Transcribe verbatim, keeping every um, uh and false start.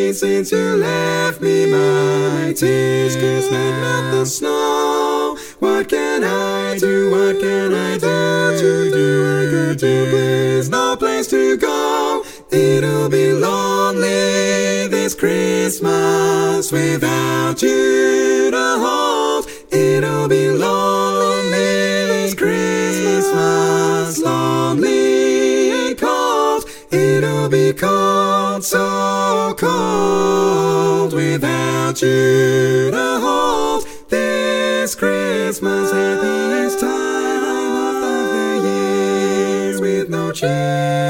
me since you left me. My tears can't melt the snow. What can I do? What can I do to do? To please, no place to go. It'll be lonely this Christmas without you to hold. It'll be lonely this Christmas, lonely and cold. It'll be cold, so cold without you to hold. This Christmas, happiest time of the year, with no cheer.